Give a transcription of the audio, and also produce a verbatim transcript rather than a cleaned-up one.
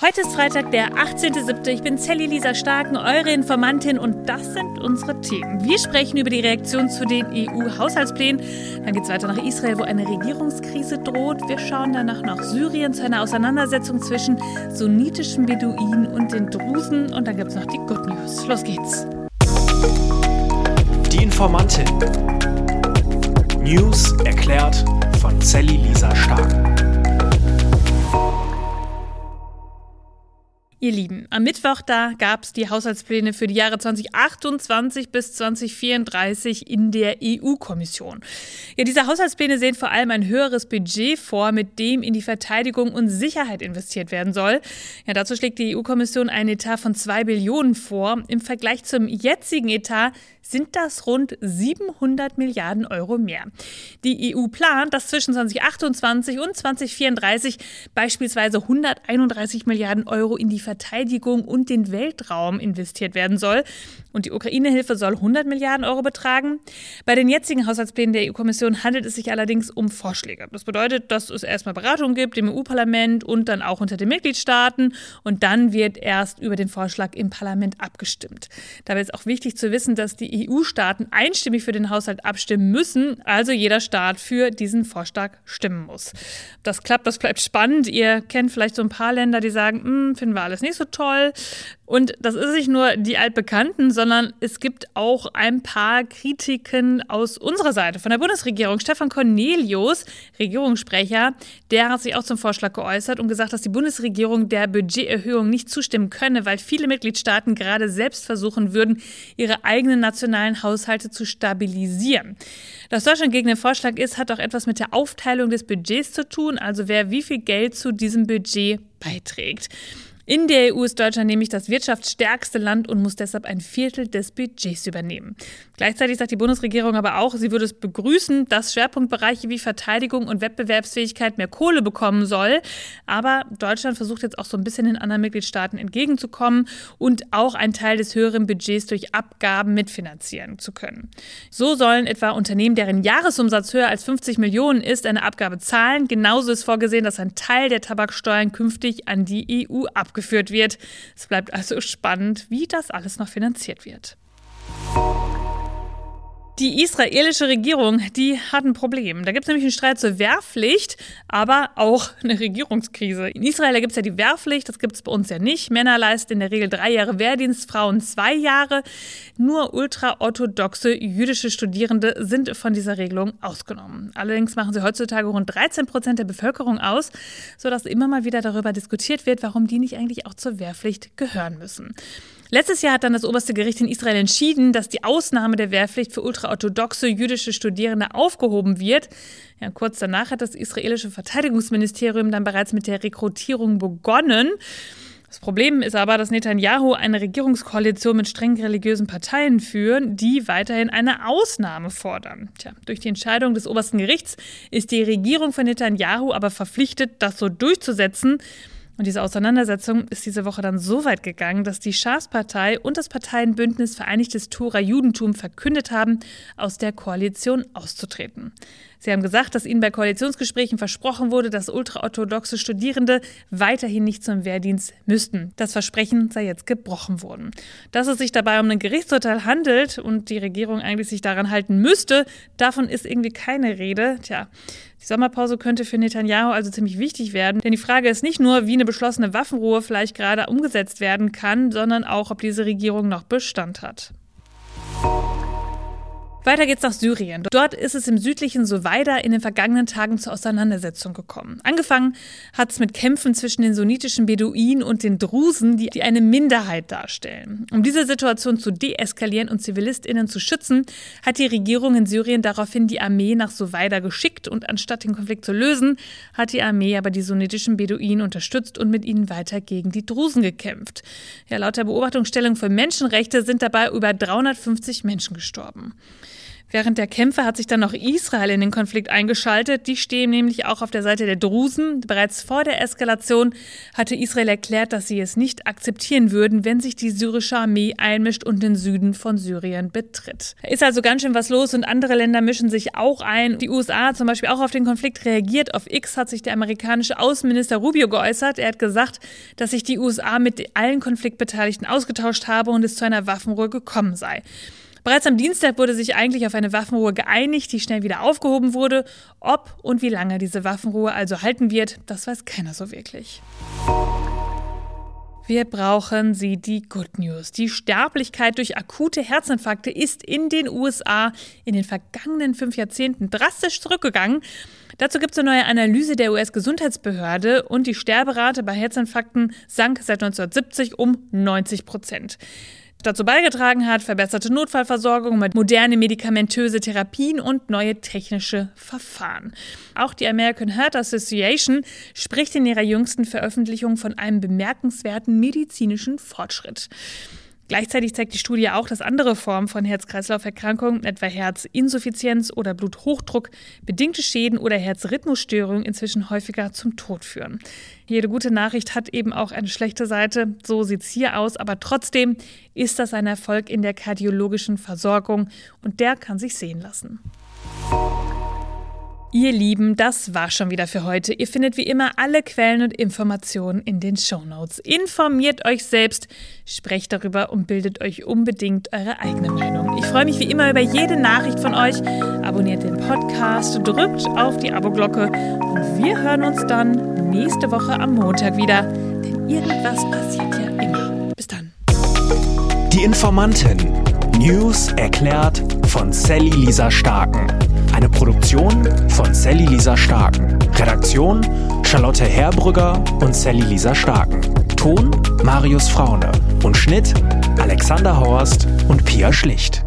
Heute ist Freitag, der achtzehnter siebter Ich bin Sally Lisa Starken, eure Informantin, und das sind unsere Themen. Wir sprechen über die Reaktion zu den E U-Haushaltsplänen. Dann geht es weiter nach Israel, wo eine Regierungskrise droht. Wir schauen danach nach Syrien zu einer Auseinandersetzung zwischen sunnitischen Beduinen und den Drusen. Und dann gibt es noch die Good News. Los geht's. Die Informantin. News erklärt von Sally Lisa Starken. Ihr Lieben, am Mittwoch, da gab es die Haushaltspläne für die Jahre zweitausendachtundzwanzig bis zweitausendvierunddreißig in der E U-Kommission. Ja, diese Haushaltspläne sehen vor allem ein höheres Budget vor, mit dem in die Verteidigung und Sicherheit investiert werden soll. Ja, dazu schlägt die E U-Kommission einen Etat von zwei Billionen vor. Im Vergleich zum jetzigen Etat sind das rund siebenhundert Milliarden Euro mehr. Die E U plant, dass zwischen zweitausendachtundzwanzig und zweitausendvierunddreißig beispielsweise hunderteinunddreißig Milliarden Euro in die Verteidigung und den Weltraum investiert werden soll. Und die Ukraine-Hilfe soll hundert Milliarden Euro betragen. Bei den jetzigen Haushaltsplänen der E U-Kommission handelt es sich allerdings um Vorschläge. Das bedeutet, dass es erstmal Beratungen gibt im E U-Parlament und dann auch unter den Mitgliedstaaten. Und dann wird erst über den Vorschlag im Parlament abgestimmt. Dabei ist auch wichtig zu wissen, dass die E U-Staaten einstimmig für den Haushalt abstimmen müssen, also jeder Staat für diesen Vorschlag stimmen muss. Das klappt, das bleibt spannend. Ihr kennt vielleicht so ein paar Länder, die sagen, finden wir alles nicht so toll. Und das ist nicht nur die Altbekannten, sondern es gibt auch ein paar Kritiken aus unserer Seite, von der Bundesregierung. Stefan Cornelius, Regierungssprecher, der hat sich auch zum Vorschlag geäußert und gesagt, dass die Bundesregierung der Budgeterhöhung nicht zustimmen könne, weil viele Mitgliedstaaten gerade selbst versuchen würden, ihre eigenen nationalen Haushalte zu stabilisieren. Dass Deutschland gegen den Vorschlag ist, hat auch etwas mit der Aufteilung des Budgets zu tun, also wer wie viel Geld zu diesem Budget beiträgt. In der E U ist Deutschland nämlich das wirtschaftsstärkste Land und muss deshalb ein Viertel des Budgets übernehmen. Gleichzeitig sagt die Bundesregierung aber auch, sie würde es begrüßen, dass Schwerpunktbereiche wie Verteidigung und Wettbewerbsfähigkeit mehr Kohle bekommen soll. Aber Deutschland versucht jetzt auch so ein bisschen den anderen Mitgliedstaaten entgegenzukommen und auch einen Teil des höheren Budgets durch Abgaben mitfinanzieren zu können. So sollen etwa Unternehmen, deren Jahresumsatz höher als fünfzig Millionen ist, eine Abgabe zahlen. Genauso ist vorgesehen, dass ein Teil der Tabaksteuern künftig an die E U abgeführt geführt wird. Es bleibt also spannend, wie das alles noch finanziert wird. Die israelische Regierung, die hat ein Problem. Da gibt es nämlich einen Streit zur Wehrpflicht, aber auch eine Regierungskrise. In Israel gibt es ja die Wehrpflicht, das gibt es bei uns ja nicht. Männer leisten in der Regel drei Jahre Wehrdienst, Frauen zwei Jahre. Nur ultraorthodoxe jüdische Studierende sind von dieser Regelung ausgenommen. Allerdings machen sie heutzutage rund dreizehn Prozent der Bevölkerung aus, sodass immer mal wieder darüber diskutiert wird, warum die nicht eigentlich auch zur Wehrpflicht gehören müssen. Letztes Jahr hat dann das oberste Gericht in Israel entschieden, dass die Ausnahme der Wehrpflicht für ultraorthodoxe jüdische Studierende aufgehoben wird. Ja, kurz danach hat das israelische Verteidigungsministerium dann bereits mit der Rekrutierung begonnen. Das Problem ist aber, dass Netanyahu eine Regierungskoalition mit streng religiösen Parteien führen, die weiterhin eine Ausnahme fordern. Tja, durch die Entscheidung des obersten Gerichts ist die Regierung von Netanyahu aber verpflichtet, das so durchzusetzen. Und diese Auseinandersetzung ist diese Woche dann so weit gegangen, dass die Schas-Partei und das Parteienbündnis Vereinigtes Tora Judentum verkündet haben, aus der Koalition auszutreten. Sie haben gesagt, dass ihnen bei Koalitionsgesprächen versprochen wurde, dass ultraorthodoxe Studierende weiterhin nicht zum Wehrdienst müssten. Das Versprechen sei jetzt gebrochen worden. Dass es sich dabei um ein Gerichtsurteil handelt und die Regierung eigentlich sich daran halten müsste, davon ist irgendwie keine Rede. Tja, die Sommerpause könnte für Netanyahu also ziemlich wichtig werden. Denn die Frage ist nicht nur, wie eine beschlossene Waffenruhe vielleicht gerade umgesetzt werden kann, sondern auch, ob diese Regierung noch Bestand hat. Weiter geht's nach Syrien. Dort ist es im südlichen Suwaida in den vergangenen Tagen zur Auseinandersetzung gekommen. Angefangen hat es mit Kämpfen zwischen den sunnitischen Beduinen und den Drusen, die eine Minderheit darstellen. Um diese Situation zu deeskalieren und ZivilistInnen zu schützen, hat die Regierung in Syrien daraufhin die Armee nach Suwaida geschickt und anstatt den Konflikt zu lösen, hat die Armee aber die sunnitischen Beduinen unterstützt und mit ihnen weiter gegen die Drusen gekämpft. Ja, laut der Beobachtungsstellung für Menschenrechte sind dabei über dreihundertfünfzig Menschen gestorben. Während der Kämpfe hat sich dann noch Israel in den Konflikt eingeschaltet. Die stehen nämlich auch auf der Seite der Drusen. Bereits vor der Eskalation hatte Israel erklärt, dass sie es nicht akzeptieren würden, wenn sich die syrische Armee einmischt und den Süden von Syrien betritt. Da ist also ganz schön was los und andere Länder mischen sich auch ein. Die U S A hat zum Beispiel auch auf den Konflikt reagiert. Auf X hat sich der amerikanische Außenminister Rubio geäußert. Er hat gesagt, dass sich die U S A mit allen Konfliktbeteiligten ausgetauscht habe und es zu einer Waffenruhe gekommen sei. Bereits am Dienstag wurde sich eigentlich auf eine Waffenruhe geeinigt, die schnell wieder aufgehoben wurde. Ob und wie lange diese Waffenruhe also halten wird, das weiß keiner so wirklich. Wir brauchen sie, die Good News. Die Sterblichkeit durch akute Herzinfarkte ist in den U S A in den vergangenen fünf Jahrzehnten drastisch zurückgegangen. Dazu gibt es eine neue Analyse der U S-Gesundheitsbehörde und die Sterberate bei Herzinfarkten sank seit neunzehnhundertsiebzig um neunzig Prozent. Dazu beigetragen hat verbesserte Notfallversorgung mit moderne medikamentöse Therapien und neue technische Verfahren. Auch die American Heart Association spricht in ihrer jüngsten Veröffentlichung von einem bemerkenswerten medizinischen Fortschritt. Gleichzeitig zeigt die Studie auch, dass andere Formen von Herz-Kreislauf-Erkrankungen, etwa Herzinsuffizienz oder Bluthochdruck, bedingte Schäden oder Herzrhythmusstörungen inzwischen häufiger zum Tod führen. Jede gute Nachricht hat eben auch eine schlechte Seite, so sieht's hier aus, aber trotzdem ist das ein Erfolg in der kardiologischen Versorgung und der kann sich sehen lassen. Ihr Lieben, das war schon wieder für heute. Ihr findet wie immer alle Quellen und Informationen in den Shownotes. Informiert euch selbst, sprecht darüber und bildet euch unbedingt eure eigene Meinung. Ich freue mich wie immer über jede Nachricht von euch. Abonniert den Podcast, drückt auf die Abo-Glocke und wir hören uns dann nächste Woche am Montag wieder. Denn irgendwas passiert ja immer. Bis dann. Die Informantin. News erklärt von Sally Lisa Starken. Eine Produktion von Sally Lisa Starken. Redaktion Charlotte Herbrügger und Sally Lisa Starken. Ton Marius Fraune und Schnitt Alexander Horst und Pia Schlicht.